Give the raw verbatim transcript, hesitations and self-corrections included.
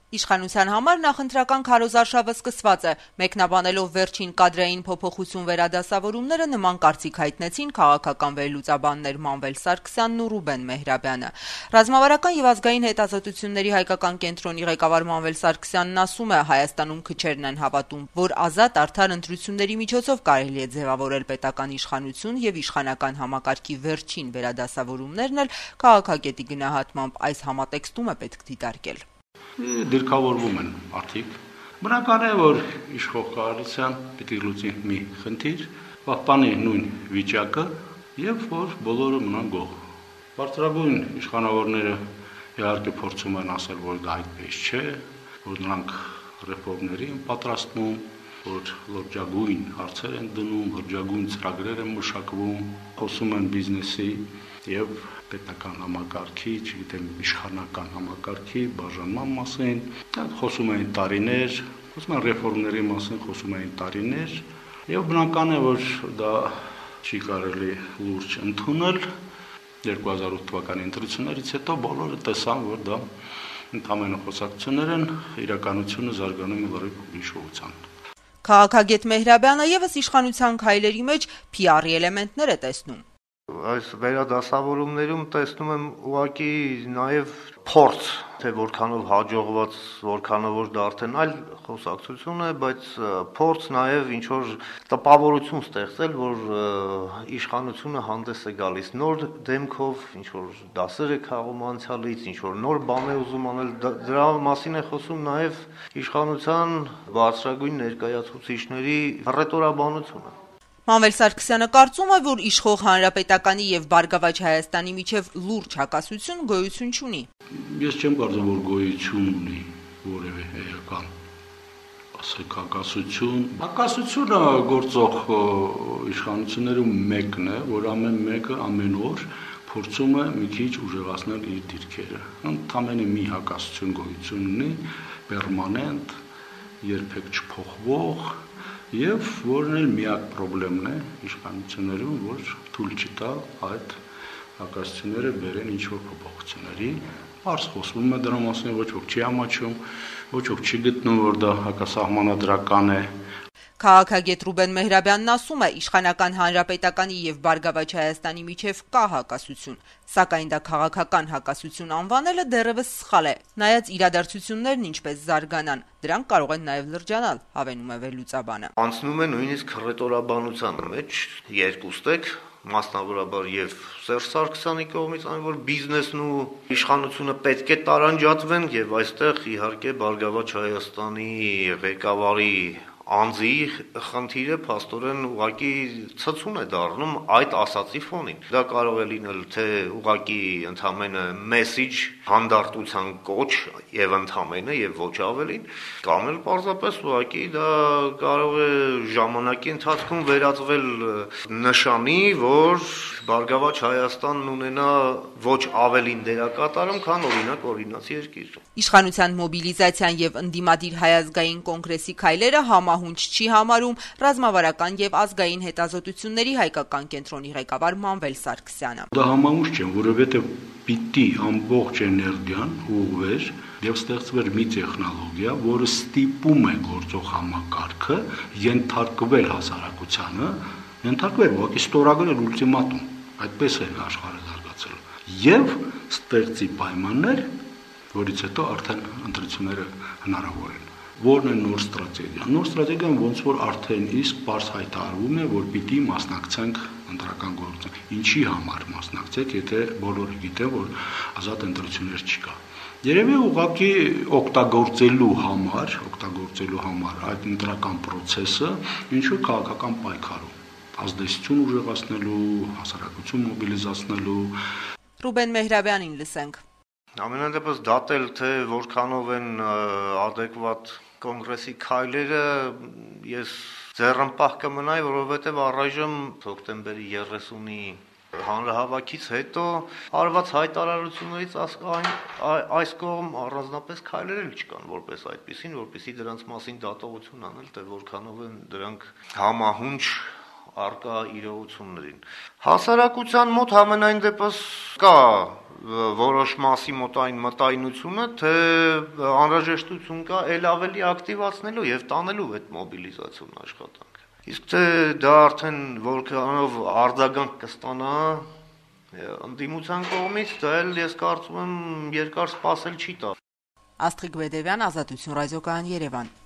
Իշխանության համար նախընտրական քարոզարշավը սկսված է։ Մեկնաբանելով վերջին կադրային փոփոխություն վերադասավորումները նման կարծիք հայտնեցին քաղաքական վերլուծաբաններ Մանվել Սարգսյանն ու Ռուբեն Մեհրաբյանը։ Ռազմավարական եւ ազգային հետազոտությունների հայկական կենտրոնի ղեկավար Մանվել Սարգսյանն ասում է, Հայաստանում քչերն են հավատում, որ ազատ արդար ընտրությունների միջոցով կարելի է ձևավորել պետական իշխանություն եւ իշխանական համակարգի վերջին վերադասավորումներն էլ քաղաքագետի գնահատմամբ այս համատեքստում է պետք դիտարկել։ Դիրքավորվում են արդիկ։ Բնական է, որ իշխող կոալիցիան պիտի լուծի մի խնդիր, պահպանի նույն վիճակը եւ որ բոլորը մնան գող։ Բարձրագույն իշխանավորները իհարկե փորձում են ասել, որ դա այդպես չէ, որ նրանք ռեֆորմների են պատրաստվում, որ լրջագույն հարցեր են դնում, լրջագույն ծրագրեր են մշակվում, խոսում են բիզնեսի եւ պետական համակարգի, չգիտեմ, իշխանական համակարգի բաժանման մասին, խոսում են տարիներ, խոսում են ռեֆորմների մասին, խոսում են տարիներ, եւ բնական է, որ դա չի կարելի լուրջ ընդունել։ երկու հազար ութ թվականի ընտրություններից հետո բոլորը տեսան, որ դա ընդհանրապես խոսակցություններ են, իրականությունը զարգանում է լրիվ ուրիշ ուղղությամբ։ Քաղաքագետ Մեհրաբյանը եւս իշխանության քայլերի մեջ P R-ի էլեմենտներ է տեսնում։ Այս վերադասավորումներում տեսնում եմ ուղղակի նաև փորձ, թե որքանով հաջողված, որքանով որ դա արդեն այլ խոսակցություն է, բայց փորձ նաև ինչ որ տպավորություն ստեղծել, որ իշխանությունը հանդես է գալիս նոր դեմքով, ինչ որ դասեր է քաղում անցյալից, ինչ որ նոր բան է ուզում անել, դրա մասին է խոսում նաև իշխանության բարձրագույն ներկայացուցիչների հռետորաբանությունը։ Մանվել Սարգսյանը կարծում է, որ իշխող Հանրապետականի եւ Բարգավաճ Հայաստանի միջև լուրջ հակասություն գոյություն չունի։ Ես չեմ կարծում, որ գոյություն ունի որևէ էական ասեք հակասություն։ Հակասությունը գործող իշխանություններում մեկն է, որ ամեն մեկը ամեն օր փորձում է մի քիչ ուժեղացնել իր դիրքերը։ Ընդամենը մի հակասություն գոյություն ունի, պերմանենտ, երբեք չփոխվող Եվ որն էլ միակ խնդրեմն է իշխանություններում, որ թույլ չտա այդ հակասությունները բերեն ինչ-որ փոփոխությունների, արս խոսվում է դրա մասին, ոչ ոք չի ամաչում, ոչ ոք չի գտնում, որ դա հակասահմանադրական է։ Քաղաքագետ Ռուբեն Մեհրաբյանն ասում է, իշխանական Հանրապետականի եւ Բարգավաճ Հայաստանի միջև կա հակասություն, սակայն դա քաղաքական հակասություն անվանելը դեռևս սխալ է։ Նայած իրադարձություններն ինչպես զարգանան, դրանք կարող են նաեւ լրջանալ, հավենում է վերլուծաբանը։ Անցնում է նույնիսկ հռետորաբանության մեջ երկուստեք մասնավորաբար եւ Սերժ Սարգսյանի կողմից այն որ բիզնեսն ու իշխանությունը պետք է տարանջատվեն եւ այստեղ իհարկե Բարգավաճ Հայաստանի ղեկավարի անձի խնդիրը փաստորեն ուղղակի ցցուն է դառնում այդ ասացի ֆոնին։ Դա կարող է լինել թե ուղղակի ընդամենը մեսիջ հանդարտության կոչ եւ ընդամենը եւ ոչ ավելին, կամ էլ պարզապես ուղղակի դա կարող է ժամանակի ընթացքում վերածվել նշանի, որ Բարգավաճ Հայաստանն ունենա ոչ ավելին դերակատարում, քան օրինակ օրինացի երկիր։ Իշխանության մոբիլիզացիան եւ ընդդիմադիր հայազգային կոնգրեսի քայլերը համահունչ չի համարում ռազմավարական եւ ազգային հետազոտությունների հայկական կենտրոնի ղեկավար Մանվել Սարգսյանը։ Դա համահունչ չէ, որովհետեւ պիտի ամբողջ էներգիան ուղղվեր եւ ստեղծվեր մի տեխնոլոգիա, որը ստիպում է գործող համակարգը ենթարկվել հասարակությանը, ենթարկվել ուղղակի ստորագրել ուլտիմատում, այդպես է աշխարհը զարգացել, եւ ստեղծի պայմաններ, որից հետո արդեն ընտրությունները հնարավոր են։ Որն է նոր ստրատեգիան։ Նոր ստրատեգիան ոնց որ արդեն իսկ բարձ հայտարարվում է, որ պիտի մասնակցենք ընտրական գործընթացին։ Ինչի համար մասնակցեք, եթե բոլորը գիտեն, որ ազատ ընտրություններ չկա։ Երևի ուղղակի օգտագործելու համար, օգտագործելու համար այդ ընտրական process-ը ինչ որ քաղաքական պայքարում, ազդեցություն ուժեղացնելու, հասարակություն մոբիլիզացնելու։ Ռուբեն Մեհրաբյանին լսենք։ Ամենադեպս դատել, թե որքանով են adekvat կոնգրեսի քայլերը, ես ձեռնպահ կմնայի, որովհետև առայժմ հոկտեմբերի երեսունի հանրահավաքից հետո արված հայտարարություններից այս կողմ առանձնապես քայլեր էլ չկան որպես այդպեսին, որպեսզի դրանց մասին դատողություն անել, թե որքանով են դրանք համահունչ արկա իրողություններին։ Հասարակության մոտ համենայն դեպս կա որոշ մասի մոտ այն մտայնությունը, թե անհրաժեշտություն կա ել ավելի ակտիվացնելու եւ տանելու այդ մոբիլիզացիոն աշխատանքը։ Իսկ թե դա արդեն որքանով արձագանք կստանա ընդդիմության կողմից, դա էլ ես կարծում եմ երկար սպասել չի տա։ Աստղիկ Բեդևյան, Ազատություն ռադիոկայան, Երևան։